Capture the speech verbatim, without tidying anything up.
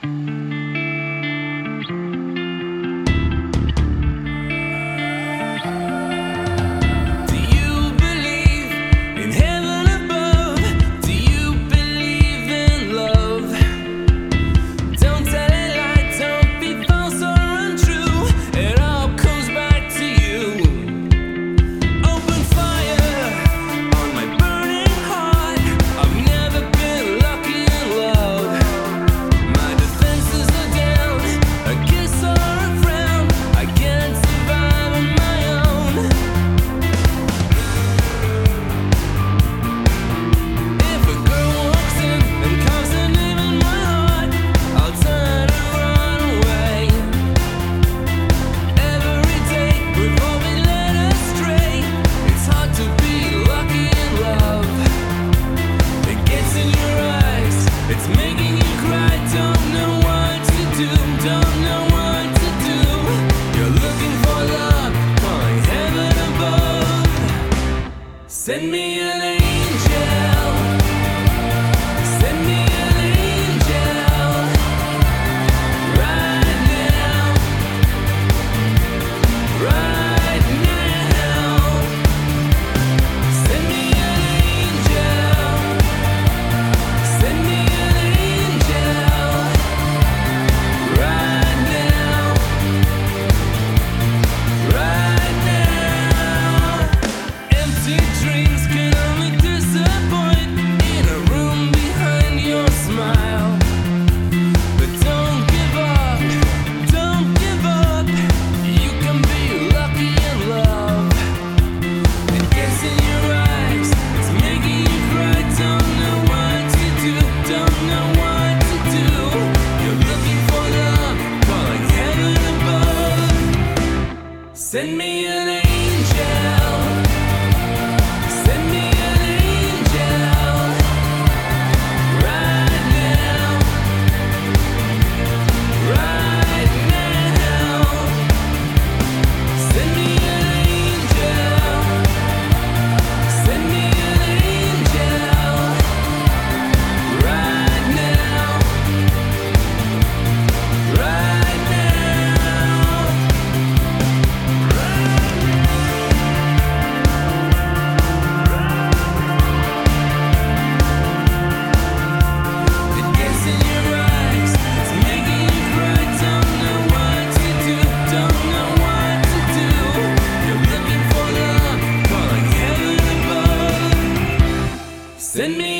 Send me an angel. Send me an angel. Right now. Right now. Send me an angel. Send me an angel. Right now. Right now. Empty dreams can only disappoint in a room behind your smile. But don't give up, don't give up. You can be lucky in love. It gets in your eyes, it's making you cry. Don't know what to do, don't know what to do. You're looking for love, calling heaven above. Send me an angel. Send me an angel. Right now. Right now. Send me an angel. Send me an angel. Right now. Right now. It gets in your eyes, it's making you cry. Don't know what to do, don't know what to do. You're looking for love, calling heaven above. Send me